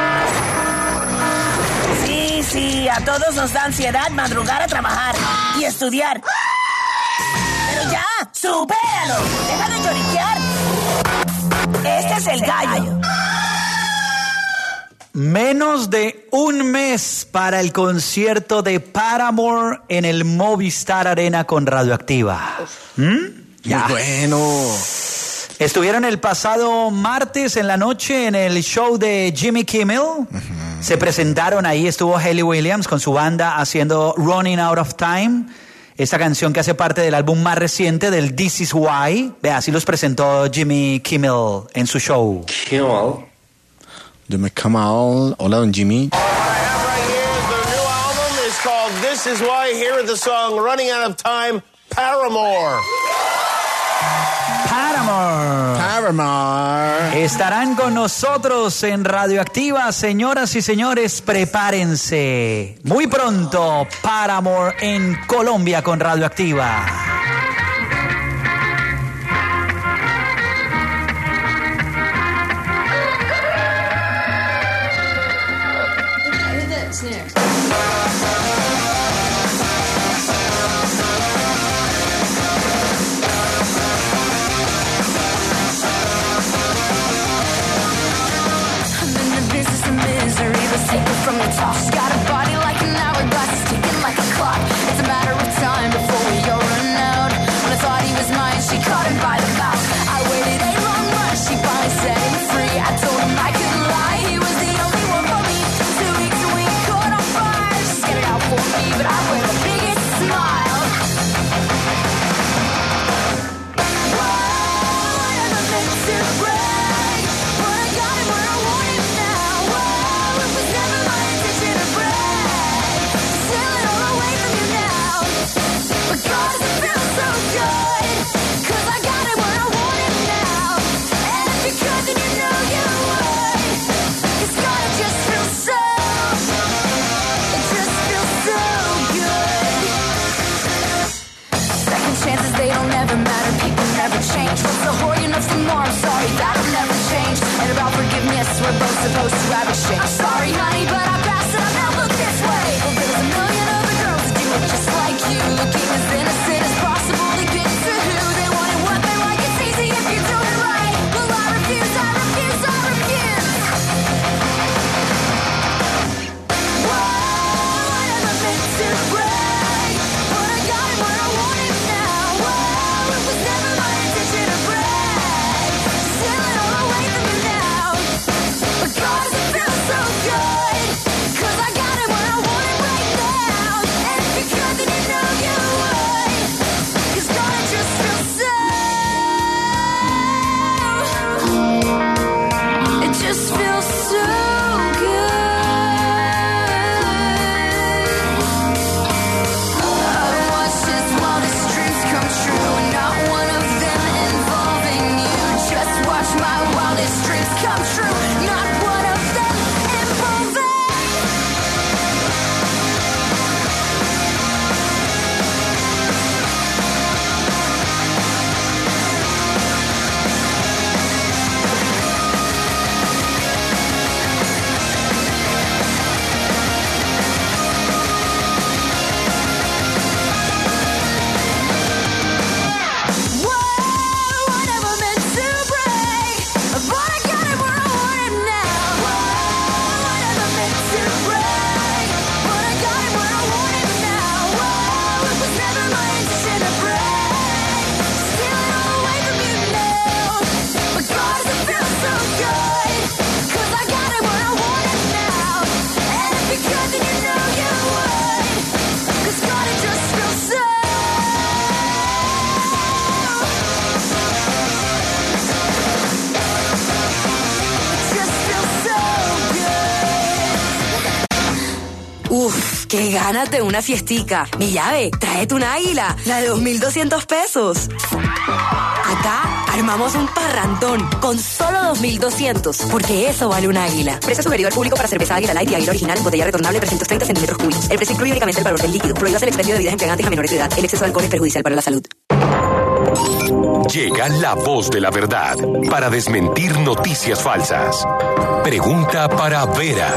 S6: Sí, a todos nos da ansiedad madrugar a trabajar y estudiar. Pero ya, supéralo. Deja de lloriquear. Este es el gallo.
S7: Menos de un mes para el concierto de Paramore en el Movistar Arena con Radioactiva.
S1: Ya. Muy bueno.
S7: Estuvieron el pasado martes en la noche en el show de Jimmy Kimmel. Se presentaron ahí, estuvo Hayley Williams con su banda haciendo Running Out of Time. Esta canción que hace parte del álbum más reciente del This Is Why. Vea, así los presentó Jimmy Kimmel en su show.
S1: Jimmy Kimmel. Hola, don Jimmy.
S21: What I have right here is their new album. It's called This Is Why. Here is the song Running Out of Time, Paramore.
S7: Estarán con nosotros en Radioactiva, señoras y señores, prepárense. Muy pronto, Paramore en Colombia con Radioactiva.
S16: From the top, she's got a body like an hourglass, ticking like a clock. It's a matter of time before we all run out. When I thought he was mine, she caught him by the mouth. I waited a long month, she finally set him free. I told him I couldn't lie, he was the only one for me. 2 weeks and we caught on fire. She scared it out for me, but I wear the biggest smile. Whoa, I never meant to break, but I got him where I want him now. Whoa, it was never my intention to break, stealing all away from you now. But God, it feels so good, 'cause I got it where I want it now. And if you could, then you know you would. It's gotta just feel so, it just feels so good. Second chances, they don't ever matter, people never change. What's the whore, you know some more, I'm sorry, that'll never change. And about forgiveness, we're both supposed to have exchange. I'm sorry, honey, but I passed it, I've now looked this way. Well, there's a million other girls that do it just like you, looking as innocent as possible to get to who they want and what they like. It's easy if you do it right. Well, I refuse, I refuse, I refuse. Whoa, I never meant to break, but I got it where I want it now. Whoa, it was never my intention to break, stealing all away from you now. But God, it feels so good, 'cause I got it where I want it right now. And if you could, then you know you would, 'cause God, it just feels so, it just feels so good. I watched his wildest dreams come true, and not one of them involving you. Just watch my wildest dreams come true, not one of them involving. Whoa, I never meant to break, but I got it where I want it now. Whoa, I never meant to break, but I got it where I want it now. Whoa, it was never my intention to break, stealing all away from you now. But God, it feels so good, 'cause I got it where I want it now. And if you could, then you know you would, 'cause God, it just feels so.
S2: Uf, qué ganas de una fiestica. Mi llave, tráete un águila, la de 2,200 pesos. Acá armamos un parrandón con solo 2,200, porque eso vale un águila.
S5: Precio sugerido al público para cerveza Águila Light y Águila Original, botella retornable 330 centímetros cúbicos. El precio incluye únicamente el valor del líquido. Prohíbas el expendio de bebidas embriagantes a menores de edad. El exceso de alcohol es perjudicial para la salud.
S4: Llega la voz de la verdad para desmentir noticias falsas. Pregunta para Vera.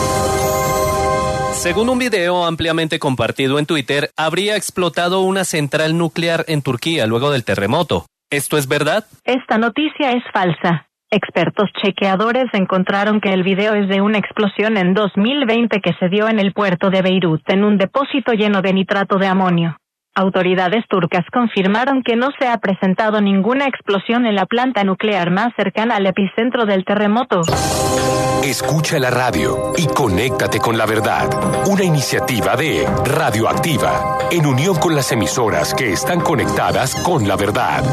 S22: Según un video ampliamente compartido en Twitter, habría explotado una central nuclear en Turquía luego del terremoto. ¿Esto es verdad?
S23: Esta noticia es falsa. Expertos chequeadores encontraron que el video es de una explosión en 2020 que se dio en el puerto de Beirut, en un depósito lleno de nitrato de amonio. Autoridades turcas confirmaron que no se ha presentado ninguna explosión en la planta nuclear más cercana al epicentro del terremoto.
S4: Escucha la radio y conéctate con la verdad. Una iniciativa de Radioactiva, en unión con las emisoras que están conectadas con la verdad.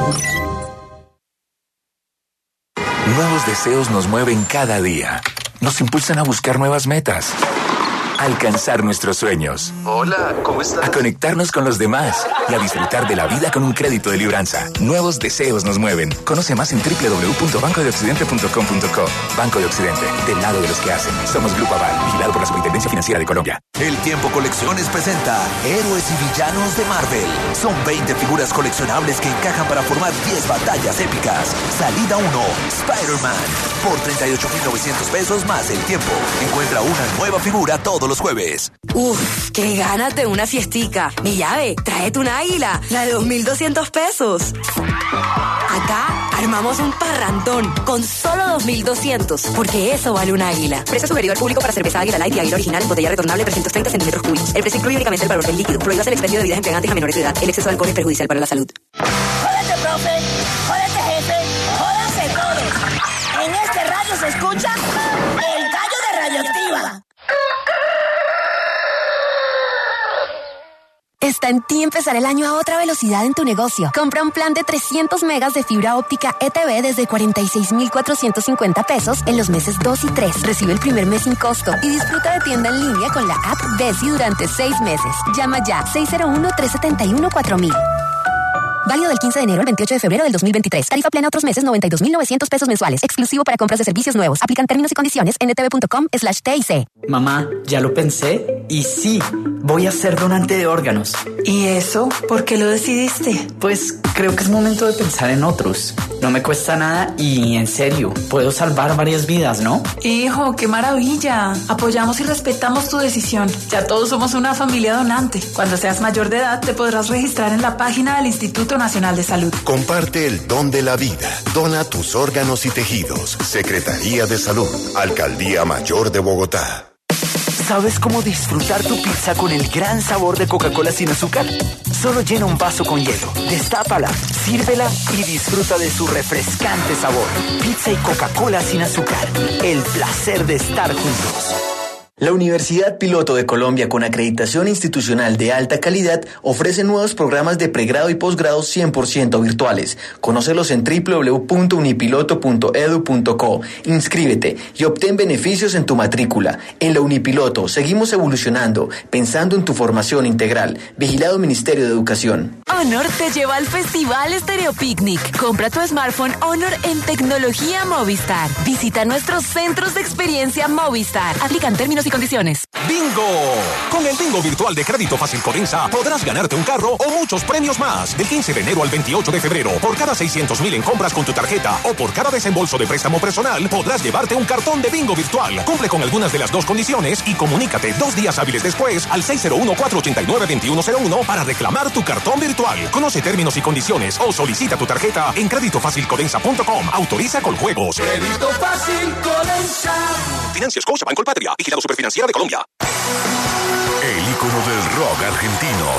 S24: Nuevos deseos nos mueven cada día. Nos impulsan a buscar nuevas metas. A alcanzar nuestros sueños.
S25: Hola, ¿cómo estás?
S24: A conectarnos con los demás y a disfrutar de la vida con un crédito de Libranza. Nuevos deseos nos mueven. Conoce más en www.bancodeoccidente.com.co. Banco de Occidente, del lado de los que hacen. Somos Grupo Aval, vigilado por la Superintendencia Financiera de Colombia.
S26: El Tiempo Colecciones presenta Héroes y Villanos de Marvel. Son 20 figuras coleccionables que encajan para formar 10 batallas épicas. Salida 1, Spider-Man. Por 38,900 pesos más el tiempo. Encuentra una nueva figura todos los jueves.
S2: Uf, qué ganas de una fiestica. Mi llave, tráete un águila, la de 2,200 pesos. Acá armamos un parrandón con solo 2,200, porque eso vale un águila.
S5: Precio sugerido al público para cerveza Águila Light y Águila Original, botella retornable 330 centímetros cúbicos. El precio incluye únicamente el valor del líquido. Prohíbas el expendio de bebidas embriagantes a menores de edad. El exceso de alcohol es perjudicial para la salud.
S6: Jódete, profe. Jódete, jefe. Jódanse todos. En este radio se escucha el gallo de Radioactiva.
S3: Está en ti empezar el año a otra velocidad en tu negocio. Compra un plan de 300 megas de fibra óptica ETV desde 46,450 pesos en los meses 2 y 3. Recibe el primer mes sin costo y disfruta de tienda en línea con la app Desi durante 6 meses. Llama ya 601-371-4000. Válido del 15 de enero al 28 de febrero del 2023. Tarifa plena otros meses 92,900 pesos mensuales. Exclusivo para compras de servicios nuevos. Aplican términos y condiciones en etv.com/TIC.
S27: Mamá, ya lo pensé y sí, voy a ser donante de órganos.
S28: ¿Y eso? ¿Por qué lo decidiste?
S27: Pues creo que es momento de pensar en otros. No me cuesta nada y en serio, puedo salvar varias vidas, ¿no?
S28: Hijo, qué maravilla. Apoyamos y respetamos tu decisión. Ya todos somos una familia donante. Cuando seas mayor de edad te podrás registrar en la página del Instituto Nacional de Salud.
S11: Comparte el don de la vida. Dona tus órganos y tejidos. Secretaría de Salud. Alcaldía Mayor de Bogotá.
S20: ¿Sabes cómo disfrutar tu pizza con el gran sabor de Coca-Cola sin azúcar? Solo llena un vaso con hielo, destápala, sírvela y disfruta de su refrescante sabor. Pizza y Coca-Cola sin azúcar. El placer de estar juntos.
S29: La Universidad Piloto de Colombia, con acreditación institucional de alta calidad, ofrece nuevos programas de pregrado y posgrado 100% virtuales. Conócelos en www.unipiloto.edu.co. Inscríbete y obtén beneficios en tu matrícula. En la Unipiloto seguimos evolucionando, pensando en tu formación integral. Vigilado Ministerio de Educación.
S2: Honor te lleva al Festival Stereo Picnic. Compra tu smartphone Honor en Tecnología Movistar. Visita nuestros centros de experiencia Movistar. Aplican términos y condiciones.
S4: ¡Bingo! Con el bingo virtual de Crédito Fácil Codensa podrás ganarte un carro o muchos premios más. Del 15 de enero al 28 de febrero, por cada 600,000 en compras con tu tarjeta o por cada desembolso de préstamo personal, podrás llevarte un cartón de bingo virtual. Cumple con algunas de las dos condiciones y comunícate 2 días hábiles después al 601-489-2101 para reclamar tu cartón virtual. Conoce términos y condiciones o solicita tu tarjeta en creditofacilcodensa.com. Autoriza con juegos.
S18: Crédito Fácil Codensa.
S4: Financia Scotiabank Colpatria. Vigilado Superfinanciera de Colombia.
S11: El ícono del rock argentino.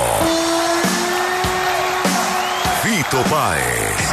S11: Fito Páez.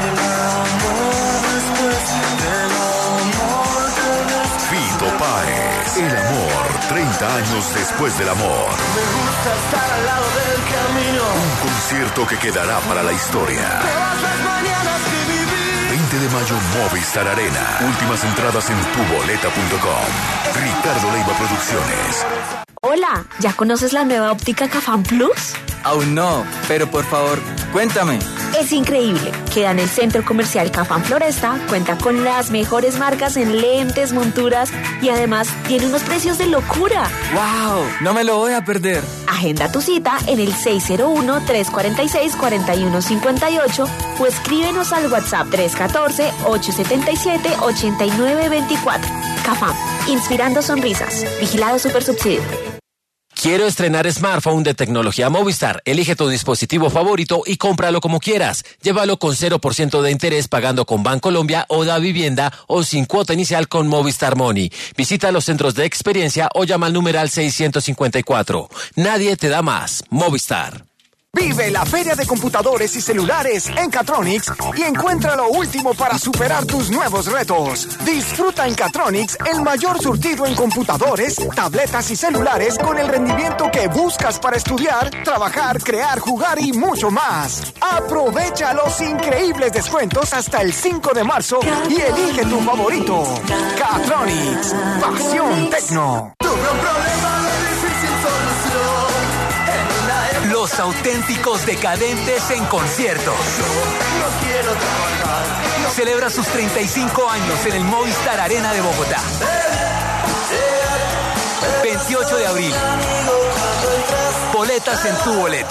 S11: Fito Páez. El amor, 30 años después del amor.
S18: Me gusta estar al lado del camino.
S11: Un concierto que quedará para la historia.
S18: Todas las mañanas que viví.
S11: 20 de mayo, Movistar Arena. Últimas entradas en tuboleta.com. Ricardo Leiva Producciones.
S3: Hola, ¿ya conoces la nueva óptica Cafam Plus?
S27: Aún no, pero por favor, cuéntame.
S3: es increíble. Queda en el Centro Comercial Cafam Floresta, cuenta con las mejores marcas en lentes, monturas y además tiene unos precios de locura.
S9: ¡Wow! No me lo voy a perder.
S3: Agenda tu cita en el 601-346-4158 o escríbenos al WhatsApp 314-877-8924. Cafam, inspirando sonrisas. Vigilado Supersubsidio.
S10: Quiero estrenar smartphone de tecnología Movistar. Elige tu dispositivo favorito y cómpralo como quieras. Llévalo con 0% de interés pagando con Bancolombia o Da Vivienda o sin cuota inicial con Movistar Money. Visita los centros de experiencia o llama al numeral 654. Nadie te da más. Movistar.
S12: Vive la Feria de Computadores y Celulares en Catronics y encuentra lo último para superar tus nuevos retos. Disfruta en Catronics el mayor surtido en computadores, tabletas y celulares con el rendimiento que buscas para estudiar, trabajar, crear, jugar y mucho más. Aprovecha los increíbles descuentos hasta el 5 de marzo y elige tu favorito. Catronics, pasión tecno.
S13: Los auténticos decadentes en concierto. Celebra sus 35 años en el Movistar Arena de Bogotá. 28 de abril. Boletas en tu boleta.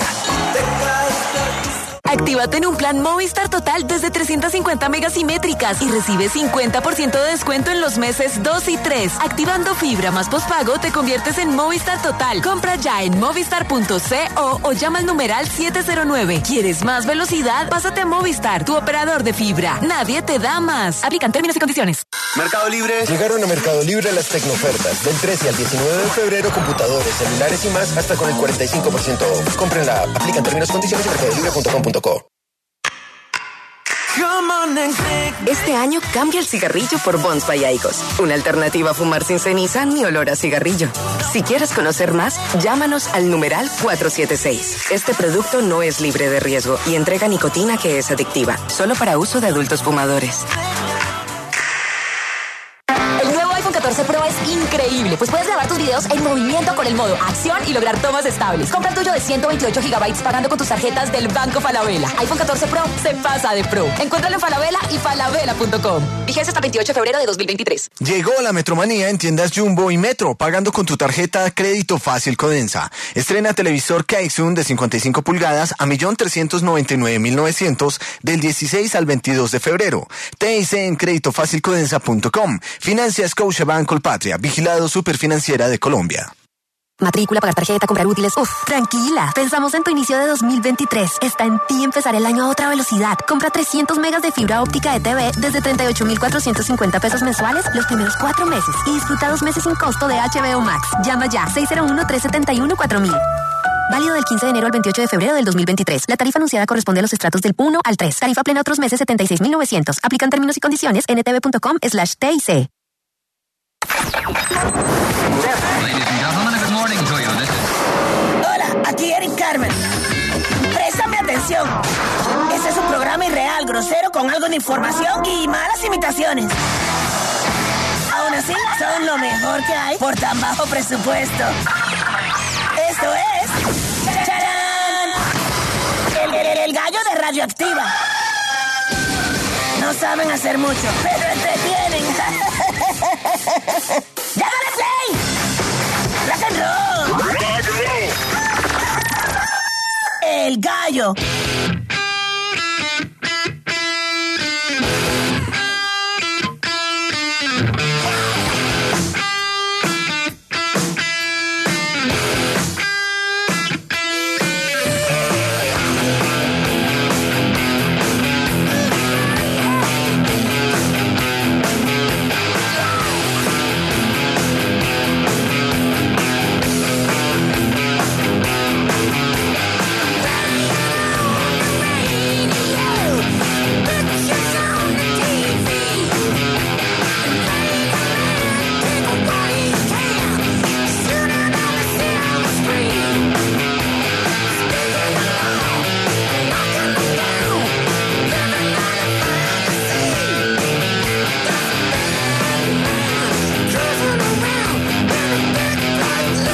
S2: Actívate en un plan Movistar Total desde 350 megasimétricas y recibe 50% de descuento en los meses 2 y 3. Activando fibra más pospago te conviertes en Movistar Total. Compra ya en movistar.co o llama al numeral 709. ¿Quieres más velocidad? Pásate a Movistar, tu operador de fibra. Nadie te da más. Aplican términos y condiciones.
S14: Mercado Libre. Llegaron a Mercado Libre las tecnoofertas. Del 13 al 19 de febrero, computadores, celulares y más hasta con el 45% off. Cómprenla. Aplican términos y condiciones en mercadolibre.com.co.
S5: Este año cambia el cigarrillo por Bonds by Aigos. Una alternativa a fumar sin ceniza ni olor a cigarrillo. Si quieres conocer más, llámanos al numeral 476. Este producto no es libre de riesgo y entrega nicotina que es adictiva. Solo para uso de adultos fumadores.
S15: El nuevo iPhone 14 Pro es increíble, pues puedes grabar tus videos en movimiento con el modo acción y lograr tomas estables. Compra el tuyo de 128 GB pagando con tus tarjetas del Banco Falabella. iPhone 14 Pro se pasa de pro. Encuéntralo en Falabella y falabella.com. Vigencia hasta 28 de febrero de 2023.
S1: Llegó la Metromanía en tiendas Jumbo y Metro, pagando con tu tarjeta Crédito Fácil Codensa. Estrena televisor Kaizun de 55 pulgadas a 1.399.900 del 16 al 22 de febrero. TIC en creditofacilcodensa.com. Financia Scotiabank Colpatria, vigilado Superfinanciera de Colombia.
S3: Matrícula, pagar tarjeta, comprar útiles. Tranquila. Pensamos en tu inicio de 2023. Está en ti empezar el año a otra velocidad. Compra 300 megas de fibra óptica de TV desde 38.450 pesos mensuales los primeros 4 meses y disfruta 2 meses sin costo de HBO Max. Llama ya 601-371-4000. Válido del 15 de enero al 28 de febrero del 2023. La tarifa anunciada corresponde a los estratos del 1 al 3. Tarifa plena otros meses 76.900. Aplican términos y condiciones ntv.com/TIC.
S6: Hola, aquí Eric Carmen. Préstame atención. Este es un programa irreal, grosero, con algo de información y malas imitaciones. Aún así, son lo mejor que hay por tan bajo presupuesto. Esto es... ¡Charán! El gallo de Radioactiva. No saben hacer mucho, pero entretienen. ¡Ya dale play! ¡Rock and roll! El gallo